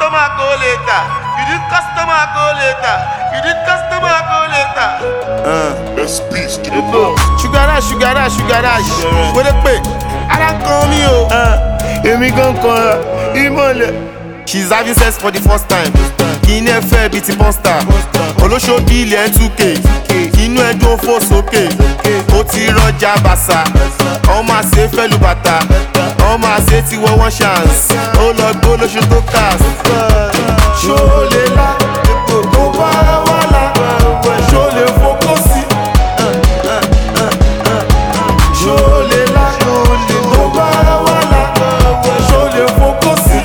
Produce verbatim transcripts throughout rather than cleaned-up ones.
customer go later. You did customer go later. You did customer go later. Uh, Let's peace. sugar rush, sugar rush, sugar rush. What a pay. I don't call me, oh. Uh, Emi gon kon imole. She's having sex for the first time. Kini ẹ fẹ́ bí ti pọ́nstà. Olóṣòbí ilẹ̀ two K. Inú ẹ dún fò sókè. Ó ti rọjà bàṣà. Ọmọ àṣẹ fẹ́ lu bàtà. Ọmọ àṣẹ ti wọ one chance. Ó lọ gbó lóṣù tó kàs. Ṣó lè la epo tó bá wà lá. Ṣó lè fokó sí. Ṣó lè la tó bá wà lá. Ṣó lè fokó sí.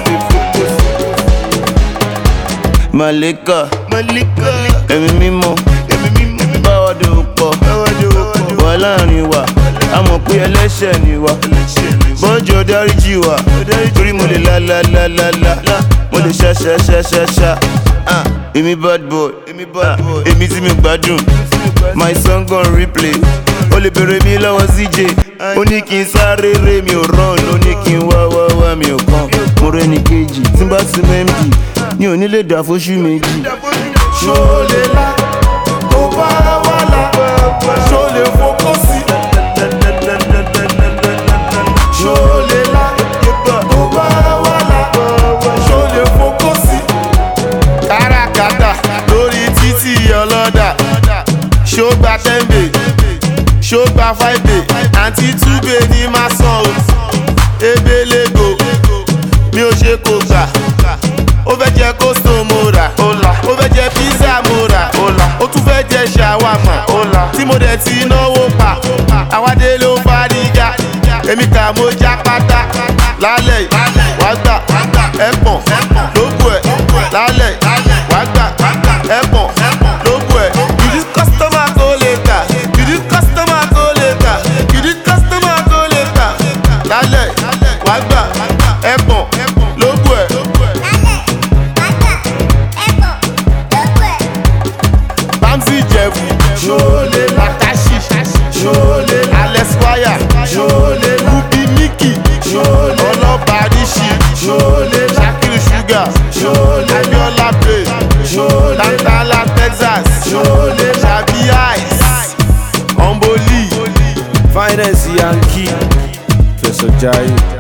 Malika, Malika, ẹ̀mí mímọ́, ẹ̀mí mímọ́, báwa dòwò pọ̀, báwa dòwò pọ̀, wà láàrin wa, a mọ̀ pé ẹlẹ́ṣẹ̀ ni wa, bọ́jọ́ dáríjì wa, torí mo lè la la la la la, mo lè ṣá ṣá ṣá ṣá ṣá, èmi bad boy, èmi tí mi gbádùn, my song gon replay, ó lè bèrè mi lọ́wọ́ C J, ó ní kí n sáré ré mi ò rán, ó ní kí n wá wá wá mi ò kàn, mo rẹ́ ní kejì, tí n bá sí M D. Ni ò ní lè dà fóṣù méjì. Ṣó lè la tó bá wà lá. Ṣó lè fokó sí. Ṣó lè la tó bá wà lá. Ṣó lè fokó sí. Káràkátà lórí títì ọlọ́dà. Ṣó gba ten bay, ṣó gba five bay. Àǹtí two bay ní máa san o. Ebelego mi ò ṣe kò gbà. Ó fẹ́ jẹ kóstò mo rà, ó fẹ́ jẹ pizza mo rà, ó tún fẹ́ jẹ ṣàwámà, tí mo dẹ̀ ti náwó pa, àwádé ló fàdíjà, èmi kà mo já pátá, lálẹ́ wá gbà, ẹ̀pọ̀n lógún ẹ̀, lálẹ́ wá gbà, ẹ̀pọ̀n lógún ẹ̀. You did customer go later, you did customer go later, you did customer go later, lálẹ́ wá gbà, ẹ̀pọ̀n lógún ẹ̀. Bamsi Jebu, Ṣólé Latashi, Ṣólé Alex Wire, Ṣólé Ruby Mickey, Ṣólé Olobadishi, Ṣólé Shakiru Sugar, Ṣólé Abiola Play, Ṣólé Tantala Texas, Ṣólé Shabi Ice, Omboli, Finance Yankee, Professor Jai.